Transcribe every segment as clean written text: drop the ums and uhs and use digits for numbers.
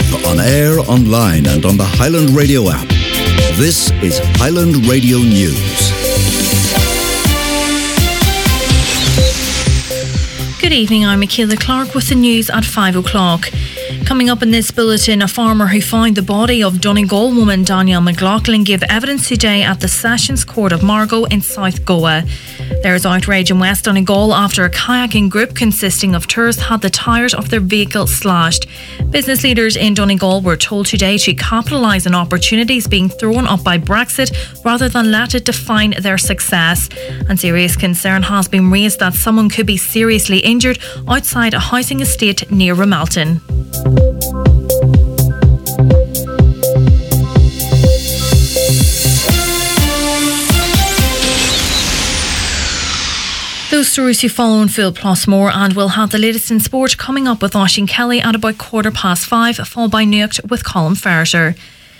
live, on air, online and on the Highland Radio app. This is Highland Radio News. Good evening, I'm Michaela Clark with the news at 5 o'clock. Coming up in this bulletin, a farmer who found the body of Donegal woman Danielle McLaughlin gave evidence today at the Sessions Court of Margo in South Goa. There is outrage in West Donegal after a kayaking group consisting of tourists had the tyres of their vehicle slashed. Business leaders in Donegal were told today to capitalise on opportunities being thrown up by Brexit rather than let it define their success. And serious concern has been raised that someone could be seriously injured outside a housing estate near Ramelton. Those stories you follow in full plus more, and we'll have the latest in sport coming up with Oisín Kelly at about 5:15, followed by Nuacht with Colin Ferreter.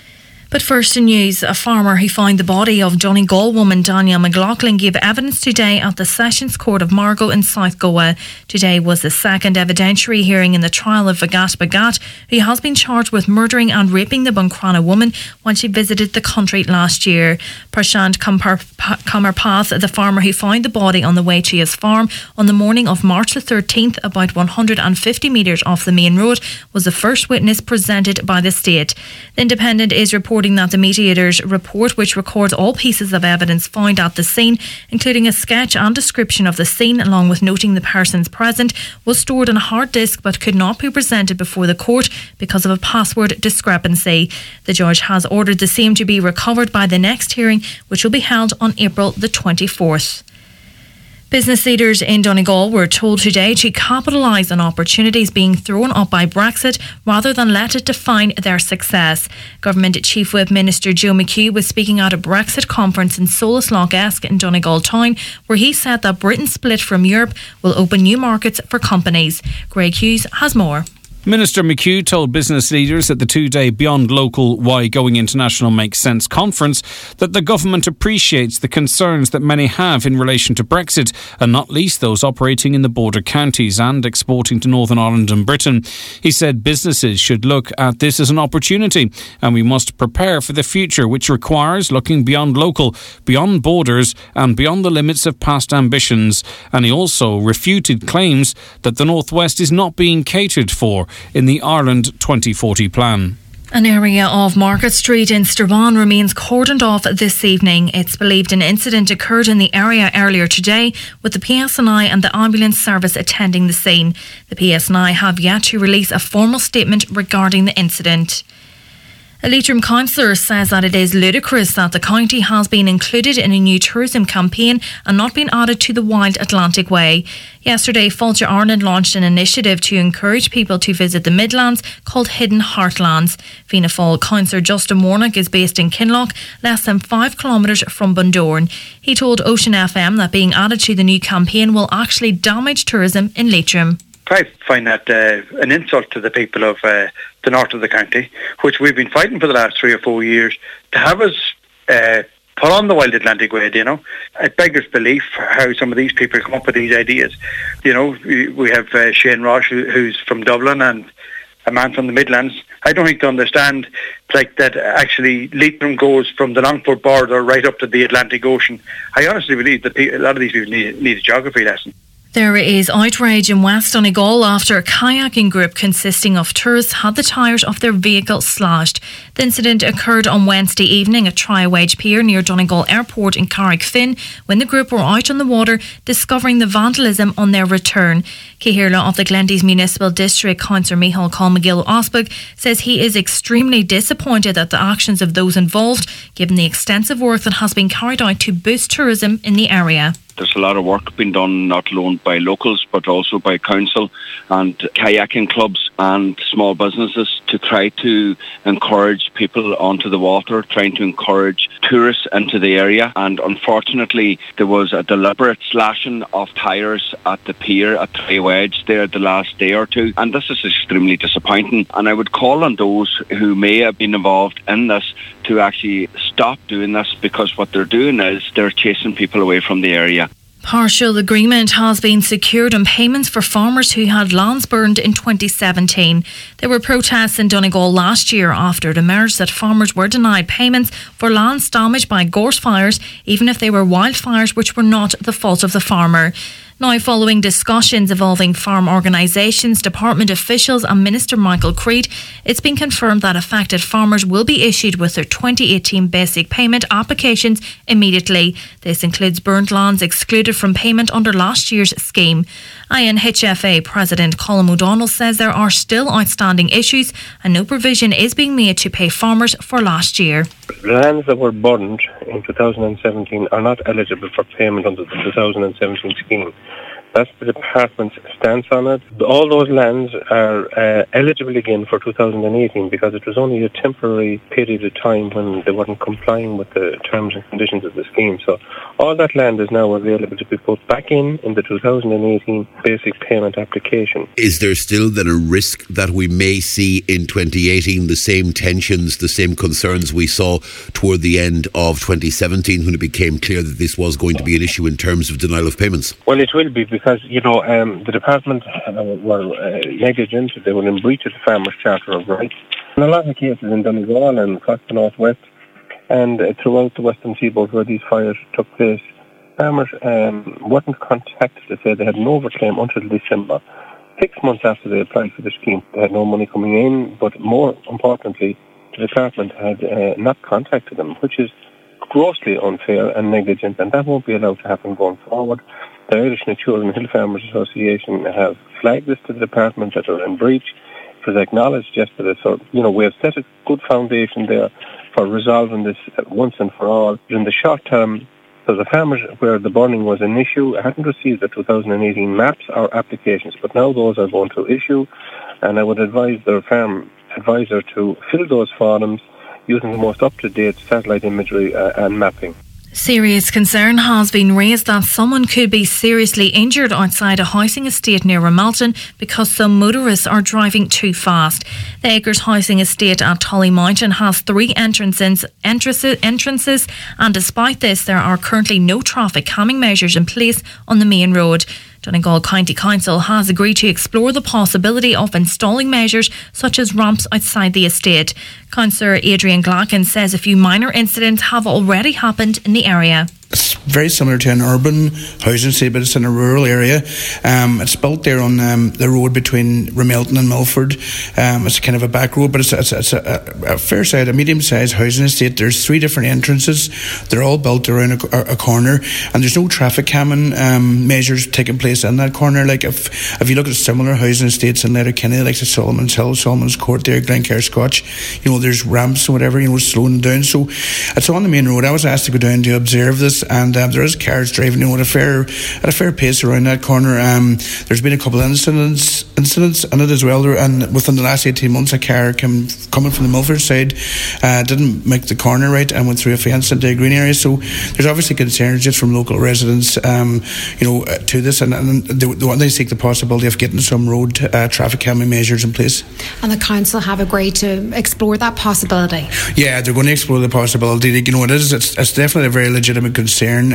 But first in news, a farmer who found the body of Donegal woman Danielle McLaughlin gave evidence today at the Sessions Court of Margo in South Goa. Today was the second evidentiary hearing in the trial of Bhagat Bhagat, who has been charged with murdering and raping the Buncrana woman when she visited the country last year. Prashant Kamarpath, the farmer who found the body on the way to his farm on the morning of March the 13th, about 150 metres off the main road, was the first witness presented by the state. The Independent is reporting that the mediator's report, which records all pieces of evidence found at the scene, including a sketch and description of the scene, along with noting the persons present, was stored on a hard disk but could not be presented before the court because of a password discrepancy. The judge has ordered the same to be recovered by the next hearing, which will be held on April the 24th. Business leaders in Donegal were told today to capitalise on opportunities being thrown up by Brexit rather than let it define their success. Government Chief Whip Minister Joe McHugh was speaking at a Brexit conference in Solas Loch Esk in Donegal town, where he said that Britain's split from Europe will open new markets for companies. Greg Hughes has more. Minister McHugh told business leaders at the two-day Beyond Local Why Going International Makes Sense conference that the government appreciates the concerns that many have in relation to Brexit, and not least those operating in the border counties and exporting to Northern Ireland and Britain. He said businesses should look at this as an opportunity, and we must prepare for the future, which requires looking beyond local, beyond borders and beyond the limits of past ambitions. And he also refuted claims that the North West is not being catered for in the Ireland 2040 plan. An area of Market Street in Strabane remains cordoned off this evening. It's believed an incident occurred in the area earlier today, with the PSNI and the ambulance service attending the scene. The PSNI have yet to release a formal statement regarding the incident. A Leitrim councillor says that it is ludicrous that the county has been included in a new tourism campaign and not been added to the Wild Atlantic Way. Yesterday, Fáilte Ireland launched an initiative to encourage people to visit the Midlands called Hidden Heartlands. Fianna Fáil councillor Justin Warnock is based in Kinloch, less than 5 kilometres from Bundoran. He told Ocean FM that being added to the new campaign will actually damage tourism in Leitrim. I find that an insult to the people of the north of the county, which we've been fighting for the last 3 or 4 years, to have us put on the Wild Atlantic Way, you know. It beggars belief how some of these people come up with these ideas. You know, we have Shane Ross, who's from Dublin, and a man from the Midlands. I don't think they understand like that actually Leitrim goes from the Longford border right up to the Atlantic Ocean. I honestly believe that a lot of these people need a geography lesson. There is outrage in West Donegal after a kayaking group consisting of tourists had the tyres of their vehicle slashed. The incident occurred on Wednesday evening at Triawage Pier near Donegal Airport in Carrickfinn when the group were out on the water discovering the vandalism on their return. Cahirla of the Glendees Municipal District, Councillor Micheál Colmcgill Osberg, says he is extremely disappointed at the actions of those involved, given the extensive work that has been carried out to boost tourism in the area. There's a lot of work being done not alone by locals but also by council and kayaking clubs and small businesses to try to encourage people onto the water, trying to encourage tourists into the area. And unfortunately there was a deliberate slashing of tyres at the pier at Triawage there the last day or two, and this is extremely disappointing. And I would call on those who may have been involved in this to actually stop doing this, because what they're doing is they're chasing people away from the area. Partial agreement has been secured on payments for farmers who had lands burned in 2017. There were protests in Donegal last year after it emerged that farmers were denied payments for lands damaged by gorse fires, even if they were wildfires which were not the fault of the farmer. Now, following discussions involving farm organisations, department officials and Minister Michael Creed, it's been confirmed that affected farmers will be issued with their 2018 basic payment applications immediately. This includes burnt lands excluded from payment under last year's scheme. INHFA President Colm O'Donnell says there are still outstanding issues and no provision is being made to pay farmers for last year. Lands that were burned in 2017 are not eligible for payment under the 2017 scheme. That's the department's stance on it. All those lands are eligible again for 2018 because it was only a temporary period of time when they weren't complying with the terms and conditions of the scheme. So all that land is now available to be put back in the 2018 basic payment application. Is there still then a risk that we may see in 2018 the same tensions, the same concerns we saw toward the end of 2017 when it became clear that this was going to be an issue in terms of denial of payments? Well, it will be because, the department were negligent. They were in breach of the Farmers' Charter of Rights. In a lot of cases in Donegal and across the northwest and throughout the western seaboard where these fires took place, farmers weren't contacted to say they had no overclaim until December. 6 months after they applied for the scheme, they had no money coming in, but more importantly, the department had not contacted them, which is grossly unfair and negligent, and that won't be allowed to happen going forward. The Irish Nature and Hill Farmers Association have flagged this to the department that are in breach. It was acknowledged yesterday. So, we have set a good foundation there for resolving this once and for all. In the short term, so the farmers where the burning was an issue hadn't received the 2018 maps or applications, but now those are going to issue, and I would advise their farm advisor to fill those forms using the most up-to-date satellite imagery and mapping. Serious concern has been raised that someone could be seriously injured outside a housing estate near Ramelton because some motorists are driving too fast. The Acres Housing Estate at Tully Mountain has 3 entrances, and despite this, there are currently no traffic calming measures in place on the main road. Donegal County Council has agreed to explore the possibility of installing measures such as ramps outside the estate. Councillor Adrian Glacken says a few minor incidents have already happened in the area. It's very similar to an urban housing estate, but it's in a rural area. It's built there on the road between Ramelton and Milford. It's kind of a back road, but it's a fair size, a medium-sized housing estate. There's 3 different entrances. They're all built around a corner, and there's no traffic calming measures taking place in that corner. Like if you look at similar housing estates in Letterkenny, like the Solomon's Hill, Solomon's Court there, Glencairn Scotch, there's ramps and whatever, slowing down. So it's on the main road. I was asked to go down to observe this, and there is cars driving at a fair pace around that corner. There's been a couple of incidents in it as well, and within the last 18 months a car coming from the Milford side didn't make the corner right and went through a fence into a green area. So there's obviously concerns just from local residents to this, and they seek the possibility of getting some road traffic calming measures in place. And the council have agreed to explore that possibility? Yeah, they're going to explore the possibility. It's definitely a very legitimate concern.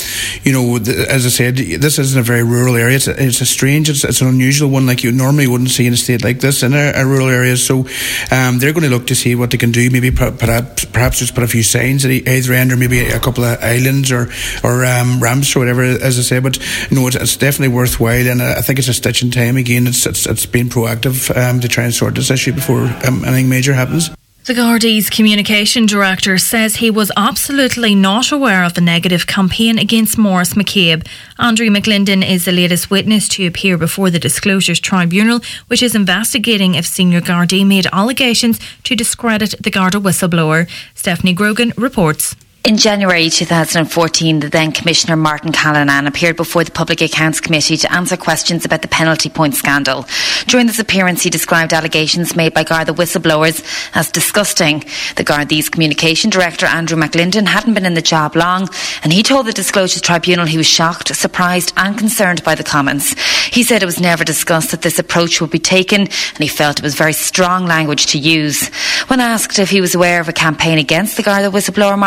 As I said, this isn't a very rural area. It's an unusual one. Like you normally wouldn't see in a state like this in a rural area. So they're going to look to see what they can do. Maybe perhaps just put a few signs at either end, or maybe a couple of islands or ramps or whatever, as I say. But it's definitely worthwhile, and I think it's a stitch in time. Again, it's been proactive to try and sort this issue before anything major happens. The Gardaí's communication director says he was absolutely not aware of the negative campaign against Maurice McCabe. Andrew McLinden is the latest witness to appear before the Disclosures Tribunal, which is investigating if senior Gardaí made allegations to discredit the Garda whistleblower. Stephanie Grogan reports. In January 2014, the then Commissioner Martin Callanan appeared before the Public Accounts Committee to answer questions about the penalty point scandal. During this appearance, he described allegations made by Garda whistleblowers as disgusting. The Gardaí's communication director, Andrew McLinden, hadn't been in the job long, and he told the Disclosures Tribunal he was shocked, surprised and concerned by the comments. He said it was never discussed that this approach would be taken, and he felt it was very strong language to use. When asked if he was aware of a campaign against the Garda whistleblower Maurice McCabe,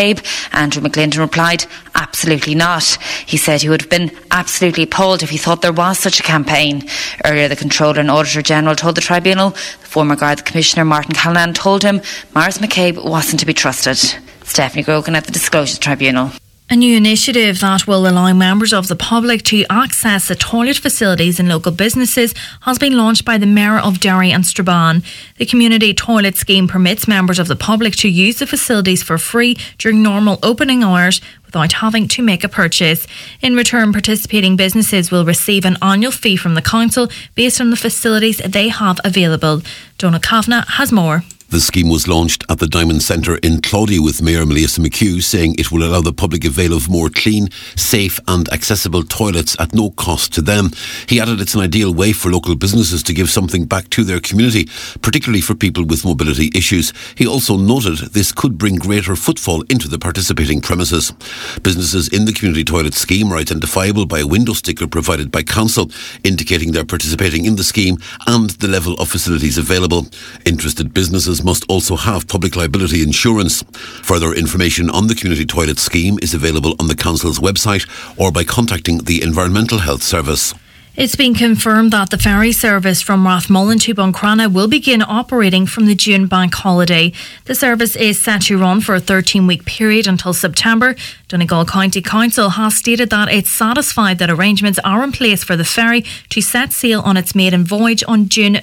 McCabe, Andrew McLindon replied, absolutely not. He said he would have been absolutely appalled if he thought there was such a campaign. Earlier, the Controller and Auditor General told the Tribunal the former Garda Commissioner Martin Callanan told him Maurice McCabe wasn't to be trusted. Stephanie Grogan at the Disclosure Tribunal. A new initiative that will allow members of the public to access the toilet facilities in local businesses has been launched by the Mayor of Derry and Strabane. The Community Toilet Scheme permits members of the public to use the facilities for free during normal opening hours without having to make a purchase. In return, participating businesses will receive an annual fee from the council based on the facilities they have available. Donal Kavanagh has more. The scheme was launched at the Diamond Centre in Claudia with Mayor Melissa McHugh, saying it will allow the public avail of more clean, safe and accessible toilets at no cost to them. He added it's an ideal way for local businesses to give something back to their community, particularly for people with mobility issues. He also noted this could bring greater footfall into the participating premises. Businesses in the Community Toilet Scheme are identifiable by a window sticker provided by Council, indicating they're participating in the scheme and the level of facilities available. Interested businesses must also have public liability insurance. Further information on the Community Toilet Scheme is available on the Council's website or by contacting the Environmental Health Service. It's been confirmed that the ferry service from Rathmullen to Buncrana will begin operating from the June bank holiday. The service is set to run for a 13-week period until September. Donegal County Council has stated that it's satisfied that arrangements are in place for the ferry to set sail on its maiden voyage on June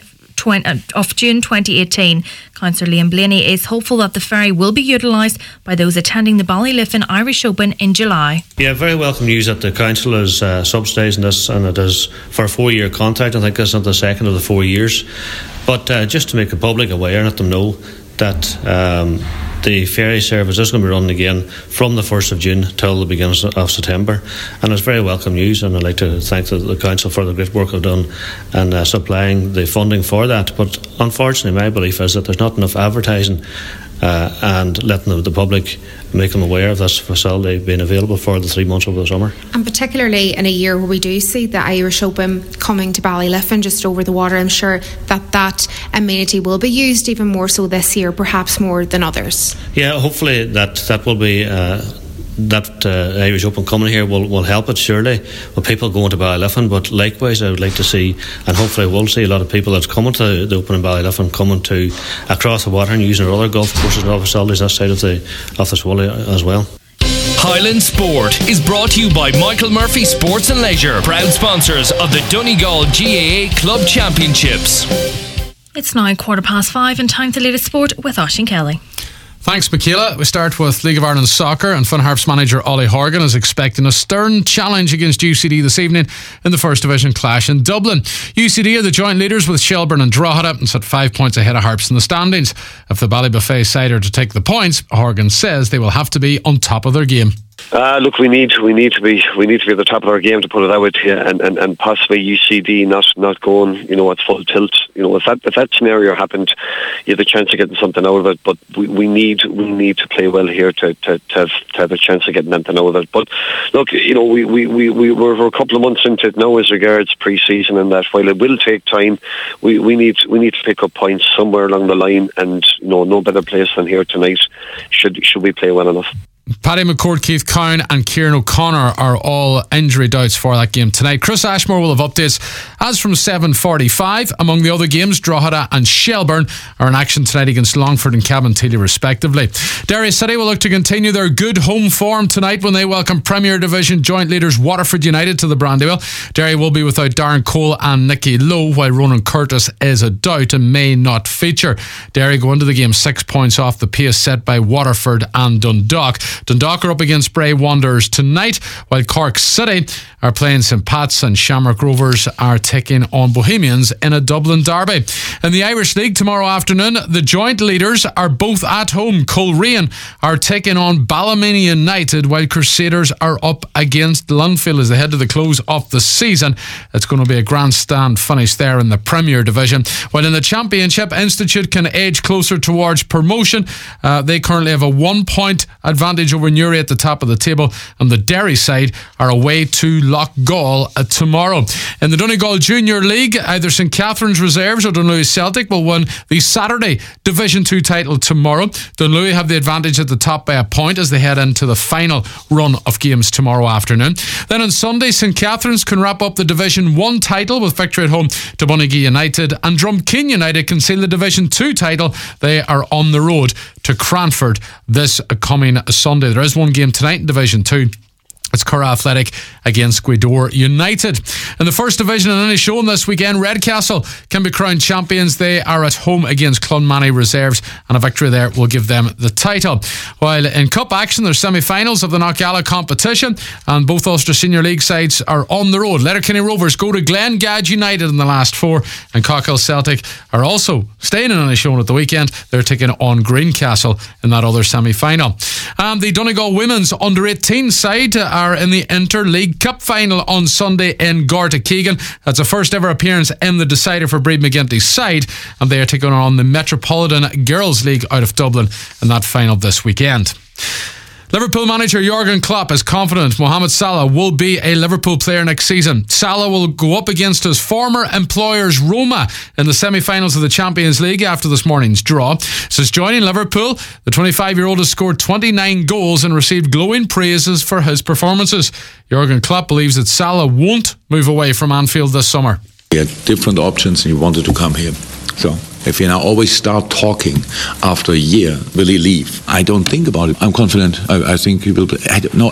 2018. Councillor Liam Blaney is hopeful that the ferry will be utilised by those attending the Ballyliffin Irish Open in July. Yeah, very welcome news that the council is subsidising this, and it is for a 4-year contract. I think this is the second of the 4 years. But just to make the public aware and let them know that the ferry service is going to be running again from the 1st of June till the beginning of September, and it's very welcome news, and I'd like to thank the Council for the great work they've done and supplying the funding for that. But unfortunately, my belief is that there's not enough advertising and letting the public make them aware of this facility being available for the 3 months over the summer. And particularly in a year where we do see the Irish Open coming to Ballyliffin just over the water, I'm sure that amenity will be used even more so this year, perhaps more than others. Yeah, hopefully that will be that Irish Open coming here will help it, surely, with people going to Ballyliffin. But likewise, I would like to see, and hopefully we'll see, a lot of people that's coming to the Open in Ballyliffin coming to across the water and using our other golf courses and other facilities that side of the Swilly as well. Highland Sport is brought to you by Michael Murphy Sports and Leisure, proud sponsors of the Donegal GAA Club Championships. It's now 5:15 and time to latest sport with Oisín Kelly. Thanks, Michaela. We start with League of Ireland Soccer, and Finn Harps manager Ollie Horgan is expecting a stern challenge against UCD this evening in the First Division clash in Dublin. UCD are the joint leaders with Shelburne and Drogheda and sit 5 points ahead of Harps in the standings. If the Ballybuffet side are to take the points, Horgan says they will have to be on top of their game. Look, we need to be at the top of our game, to put it that way to you, and possibly UCD not going, at full tilt. If that scenario happened, you have a chance of getting something out of it. But we need to play well here to have a chance of getting something out of it. But look, we're a couple of months into it now as regards pre-season, and that while it will take time, we need to pick up points somewhere along the line, and no better place than here tonight. Should we play well enough. Paddy McCord, Keith Cowan and Kieran O'Connor are all injury doubts for that game tonight. Chris Ashmore will have updates as from 7:45. Among the other games, Drogheda and Shelburne are in action tonight against Longford and Cabinteely respectively. Derry City will look to continue their good home form tonight when they welcome Premier Division joint leaders Waterford United to the Brandywell. Derry will be without Darren Cole and Nicky Lowe, while Ronan Curtis is a doubt and may not feature. Derry go into the game 6 points off the pace set by Waterford and Dundalk. Dundalk are up against Bray Wanderers tonight, while Cork City are playing St Pat's and Shamrock Rovers are taking on Bohemians in a Dublin derby. In the Irish League tomorrow afternoon, the joint leaders are both at home. Coleraine are taking on Ballymena United, while Crusaders are up against Lunfield as they head to the close of the season. It's going to be a grandstand finish there in the Premier Division. While in the Championship, Institute can edge closer towards promotion. They currently have a 1 point advantage advantage over Newry at the top of the table, and the Derry side are away to Loughgall tomorrow. In the Donegal Junior League, either St Catherine's Reserves or Dunlewy Celtic will win the Saturday Division 2 title tomorrow. Dunlewy have the advantage at the top by a point as they head into the final run of games tomorrow afternoon. Then on Sunday, St Catherine's can wrap up the Division 1 title with victory at home to Bunagee United, and Drumkeen United can seal the Division 2 title. They are on the road to Cranford this coming Sunday. There is one game tonight in Division 2. It's Curra Athletic against Gweedore United. In the first division, and any shown this weekend, Redcastle can be crowned champions. They are at home against Clonmany Reserves, and a victory there will give them the title. While in cup action, there's semi-finals of the Knockalla competition, and both Ulster Senior League sides are on the road. Letterkenny Rovers go to Glengadge United in the last 4, and Cockhill Celtic are also staying in any shown at the weekend. They're taking on Greencastle in that other semi-final. And the Donegal women's under-18 side are in the Inter-League Cup final on Sunday in Gortakeegan. That's a first ever appearance in the decider for Breed McGinty's side, and they are taking on the Metropolitan Girls League out of Dublin in that final this weekend. Liverpool manager Jurgen Klopp is confident Mohamed Salah will be a Liverpool player next season. Salah will go up against his former employers Roma in the semi-finals of the Champions League after this morning's draw. Since joining Liverpool, the 25-year-old has scored 29 goals and received glowing praises for his performances. Jurgen Klopp believes that Salah won't move away from Anfield this summer. We had different options and he wanted to come here. So if you now always start talking after a year, will he leave? I don't think about it. I'm confident. I think he will be.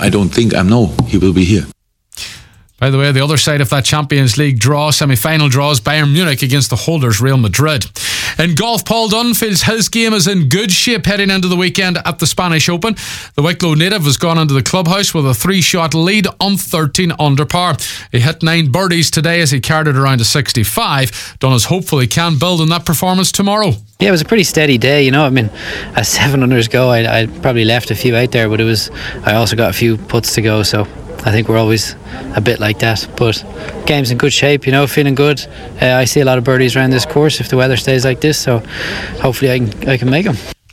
He will be here. By the way, the other side of that Champions League draw, semi-final draws, Bayern Munich against the holders Real Madrid. In golf, Paul Dunn feels his game is in good shape heading into the weekend at the Spanish Open. The Wicklow native has gone into the clubhouse with a 3-shot lead on 13 under par. He hit 9 birdies today as he carried it around to 65. Dunn is hopeful he can build on that performance tomorrow. Yeah, it was a pretty steady day, you know. I mean, as 7 unders go, I probably left a few out there, but I also got a few putts to go, so I think we're always a bit like that, but game's in good shape, you know, feeling good. I see a lot of birdies around this course if the weather stays like this, so hopefully I can make them.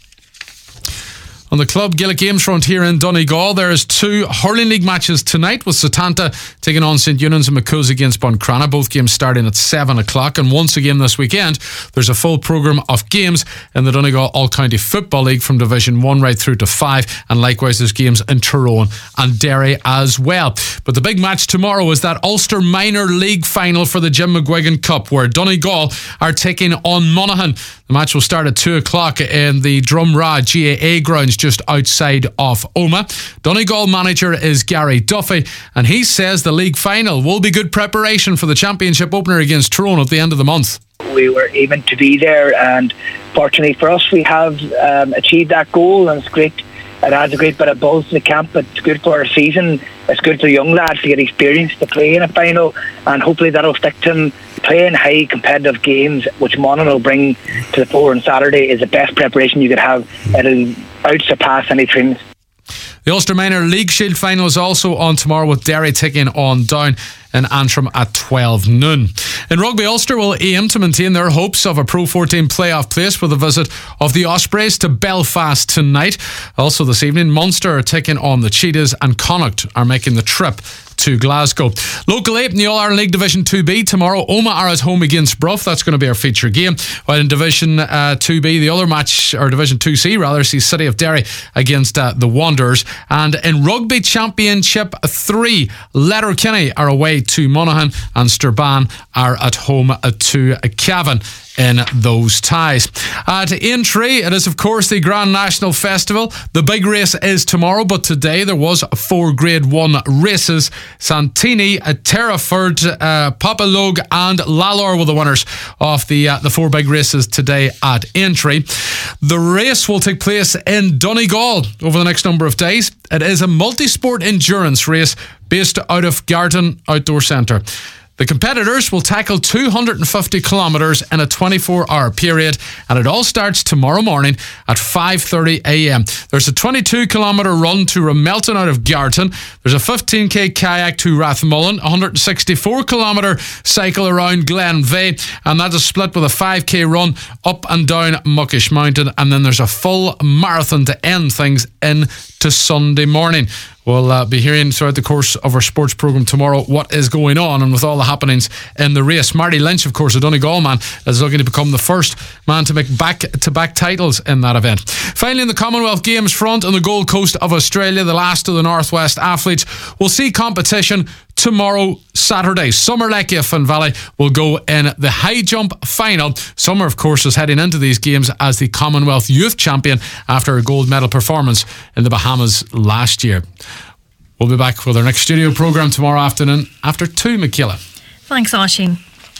On the club Gaelic Games front here in Donegal, there is 2 hurling league matches tonight, with Setanta taking on St Eunan's and Macuz against Buncrana. Both games starting at 7 o'clock. And once again this weekend, there's a full programme of games in the Donegal All-County Football League from Division 1 right through to 5. And likewise there's games in Tyrone and Derry as well. But the big match tomorrow is that Ulster Minor League final for the Jim McGuigan Cup, where Donegal are taking on Monaghan. The match will start at 2 o'clock in the Drumrah GAA grounds just outside of Omagh. Donegal manager is Gary Duffy, and he says the league final will be good preparation for the championship opener against Tyrone at the end of the month. We were aiming to be there, and fortunately for us, we have achieved that goal, and it's great. It adds a great bit of buzz to the camp. It's good for our season. It's good for young lads to get experience to play in a final, and hopefully that'll stick to them. Playing high competitive games, which Monaghan will bring to the fore on Saturday, is the best preparation you could have. It'll out-surpass any trainings. The Ulster Minor League Shield final is also on tomorrow, with Derry taking on Down in Antrim at 12 noon. In rugby, Ulster will aim to maintain their hopes of a Pro 14 playoff place with a visit of the Ospreys to Belfast tonight. Also this evening, Munster are taking on the Cheetahs, and Connacht are making the trip to Glasgow. Local 8 in the All-Ireland League Division 2B tomorrow, Omagh are at home against Bruff. That's going to be our feature game. While in Division 2B, the other match, or Division 2C rather, sees City of Derry against the Wanderers. And in Rugby Championship 3, Letterkenny are away to Monaghan, and Sturban are at home to Cavan in those ties. At Aintree, it is of course the Grand National Festival. The big race is tomorrow, but today there was 4 Grade 1 races. Santini, Terraford, Popalogue and Lalor were the winners of the 4 big races today at Aintree. The race will take place in Donegal over the next number of days. It is a multi-sport endurance race based out of Garden Outdoor Centre. The competitors will tackle 250 kilometres in a 24-hour period, and it all starts tomorrow morning at 5:30 a.m. There's a 22-kilometre run to Ramelton out of Garton. There's a 15k kayak to Rathmullen, a 164-kilometre cycle around Glenveigh, and that is split with a 5k run up and down Muckish Mountain, and then there's a full marathon to end things into Sunday morning. We'll be hearing throughout the course of our sports programme tomorrow what is going on and with all the happenings in the race. Marty Lynch, of course, a Donegal man, is looking to become the first man to make back-to-back titles in that event. Finally, in the Commonwealth Games front on the Gold Coast of Australia, the last of the Northwest athletes will see competition tomorrow, Saturday. Summer Leckie of Finn Valley will go in the high jump final. Summer, of course, is heading into these games as the Commonwealth Youth Champion after a gold medal performance in the Bahamas last year. We'll be back with our next studio programme tomorrow afternoon after 2, Michaela. Thanks, Oisín.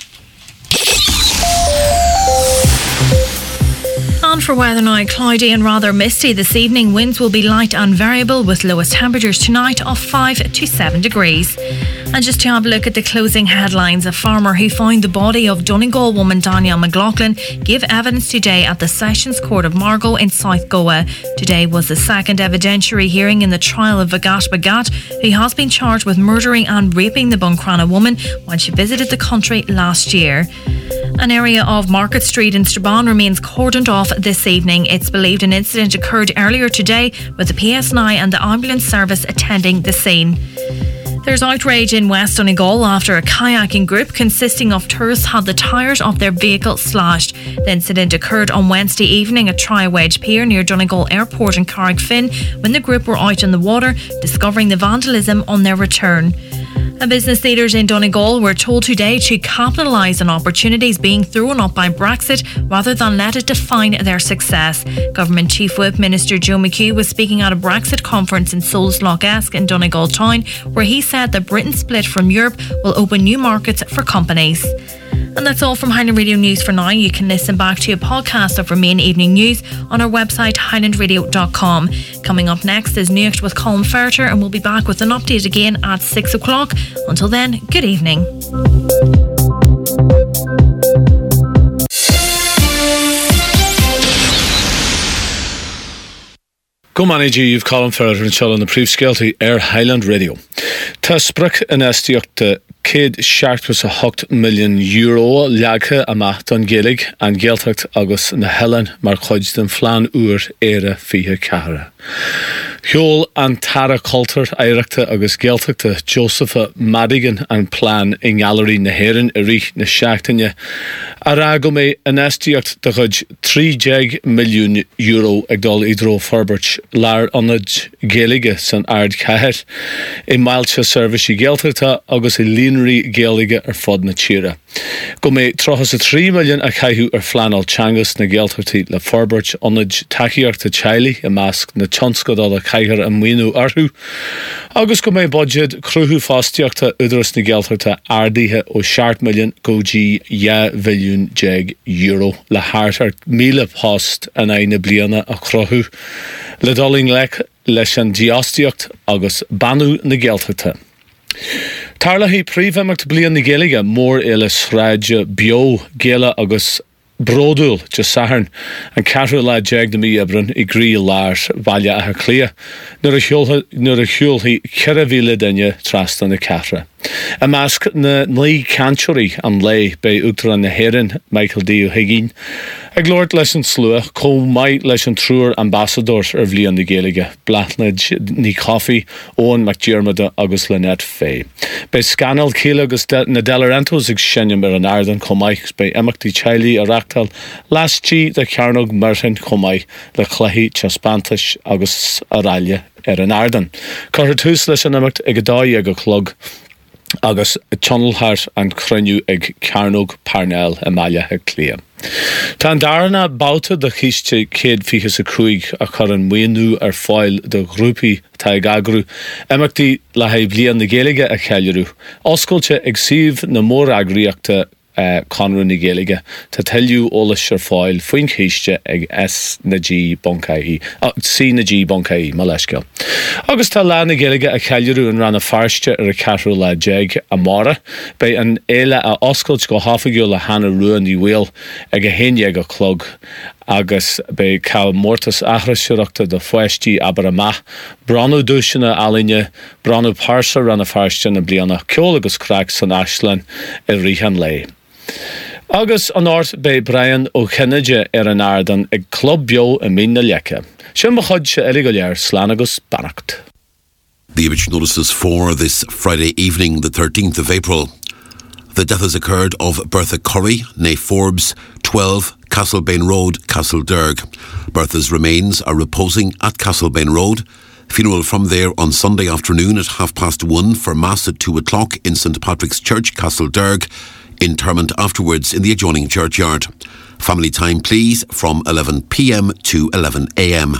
And for weather now, cloudy and rather misty this evening. Winds will be light and variable with lowest temperatures tonight of 5 to 7 degrees. And just to have a look at the closing headlines, a farmer who found the body of Donegal woman Danielle McLaughlin gave evidence today at the Sessions Court of Margaux in South Goa. Today was the second evidentiary hearing in the trial of Vigat Bhagat, who has been charged with murdering and raping the Buncrana woman when she visited the country last year. An area of Market Street in Strabane remains cordoned off this evening. It's believed an incident occurred earlier today with the PSNI and the ambulance service attending the scene. There's outrage in West Donegal after a kayaking group consisting of tourists had the tyres of their vehicle slashed. The incident occurred on Wednesday evening at Tri-Wedge Pier near Donegal Airport in Carrickfinn when the group were out in the water, discovering the vandalism on their return. And business leaders in Donegal were told today to capitalise on opportunities being thrown up by Brexit rather than let it define their success. Government Chief Whip Minister Joe McHugh was speaking at a Brexit conference in Solslough-esque in Donegal town, where he said that Britain's split from Europe will open new markets for companies. And that's all from Highland Radio News for now. You can listen back to a podcast of our main evening news on our website highlandradio.com. Coming up next is Nuacht with Colin Ferreter, and we'll be back with an update again at 6 o'clock. Until then, good evening. Go manager, you've Colin Ferreter and Sean on the Proof Skelty Air Highland Radio. Tá sprach in estiachta céad seachtas a €8 million leagtha amach don Gaeilge an Gaeltacht agus na Helen mar chuid den phlean uair éire fiche cahara. Heol an Tara Coulter Eireachta agus Gaeltachta Josepha Madigan an plán in Gallery na Héireann a rith na seachtaine. Arago mé an estiacht de chuid €3 million ag dul I dro Ferbert Lar anad Gaeilge san ard caher. I Mailse Service I Gaeltachta agus I Líonraí Gaeilge fod na tíre. Go mé trochas a €3 million a caiithú phleanal teangas na Gaeltachtaí le Ferbert anad taciarta Chile a masc na tionscadal a caiithar a muinú arthú. Agus go mé budget cruthú fástiachta udras na Gaeltachta ardíthe ó €7 million go G €1 billion le háart míle post an aine bliana a cruthú. Le doling lech leis an diastiacht agus banú na Gaeltachta. Tarlaí príomhheimicht blian na Gaeilge mór éile sráide bio Gaeile agus bródúil de saharn an carú le deag na míabran I grí lár bhaile a clia nuair a chiúilthaí ceirehíle daine trastan na catra. A masc na Ní Canturí an lei bei Uachtar na Héireann Michael D. O'Higgin ag Lord leis an slua com mai leis an trúr ambassador bhliain na Gaeilge Blathnaid ní Coffey Owen McDermott agus Lynette Fay. Bei Scanal Cíle agus na Delarantos ag sinne mar an Ardan comaic bei Emachtaí Chile a rachtal lastí de Carnog Mertin comai le chluichí Chaspantais agus Araile an Ardan. Cur tús leis an Emacht ag dáí ag a chlog agus Channelhart an cruniú ag Carnog Parnell a Maile a clia. Tá an darna bauta de chiiste céad fichas a cruig a chur an muinú fáil de grúpi tá ag agrú Emachtaí le ha blian na Gaeilge a cheilirú. Oscailte ag siomh na mór agriíochta Conran na Gaeilge tá tellú ólas ar fáil faoin chéiste ag S na G boncaí C na G boncaí má leisce. Agus tá lá na Gaeilge a cheiliú an ranna farste ar a ceathrú le deag a mara bei an éile a oscailt go hafagiúil le hana ruúin í bhfuil ag a héine ag a clog agus bei cá mórtas ahrasiúachta de foiistí aber amach branú dúisina alinne branú parsa ranna farste na bliana ceol agus crack san Ashland a rihan lei. Agus an áirt bei Brian ó Kennedy ar an airdan ag club bio a mí na leice. Sin mo chuid se eile go lear slán agus bannacht. The image notices for this Friday evening, the 13th of April. The death has occurred of Bertha Curry, née Forbes, 12 Castlebane Road, Castlederg. Bertha's remains are reposing at Castlebane Road. Funeral from there on Sunday afternoon at 1:30 for Mass at 2 o'clock in St Patrick's Church, Castlederg. Interment afterwards in the adjoining churchyard. Family time, please, from 11 p.m. to 11 a.m.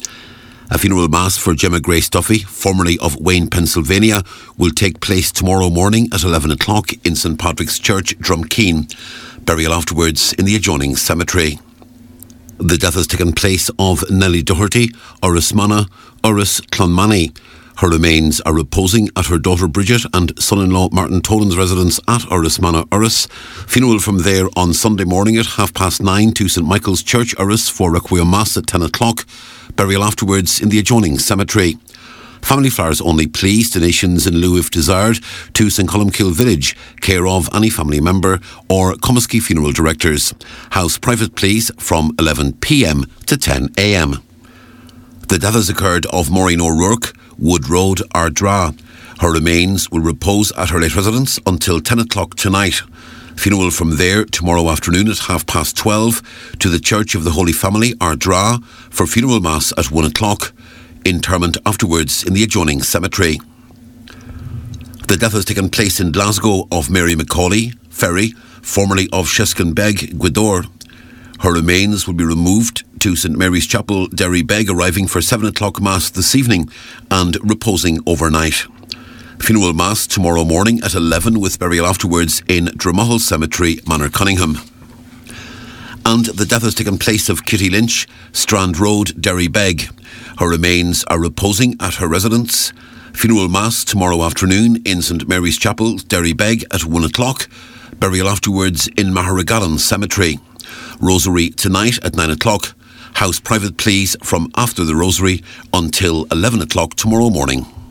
A funeral mass for Gemma Grace Duffy, formerly of Wayne, Pennsylvania, will take place tomorrow morning at 11 o'clock in St Patrick's Church, Drumkeen. Burial afterwards in the adjoining cemetery. The death has taken place of Nellie Doherty, Urismana, Uris Clonmany. Her remains are reposing at her daughter Bridget and son-in-law Martin Tolan's residence at Urismana, Uris. Funeral from there on Sunday morning at 9:30 to St Michael's Church, Uris, for Requiem Mass at 10 o'clock. Burial afterwards in the adjoining cemetery. Family flowers only, please. Donations in lieu if desired to St Columkill Village, care of any family member or Comiskey Funeral Directors. House private, please, from 11 p.m. to 10 a.m. The death has occurred of Maureen O'Rourke, Wood Road, Ardra. Her remains will repose at her late residence until 10 o'clock tonight. Funeral from there tomorrow afternoon at 12:30 to the Church of the Holy Family, Ardra, for funeral mass at 1 o'clock. Interment afterwards in the adjoining cemetery. The death has taken place in Glasgow of Mary Macaulay, Ferry, formerly of Sheskin-Beg, Gweedore. Her remains will be removed to St Mary's Chapel, Derrybeg, arriving for 7 o'clock Mass this evening and reposing overnight. Funeral Mass tomorrow morning at 11 with burial afterwards in Dromahal Cemetery, Manor Cunningham. And the death has taken place of Kitty Lynch, Strand Road, Derrybeg. Her remains are reposing at her residence. Funeral Mass tomorrow afternoon in St Mary's Chapel, Derrybeg at 1 o'clock. Burial afterwards in Maharagallan Cemetery. Rosary tonight at 9 o'clock. House private, please, from after the Rosary until 11 o'clock tomorrow morning.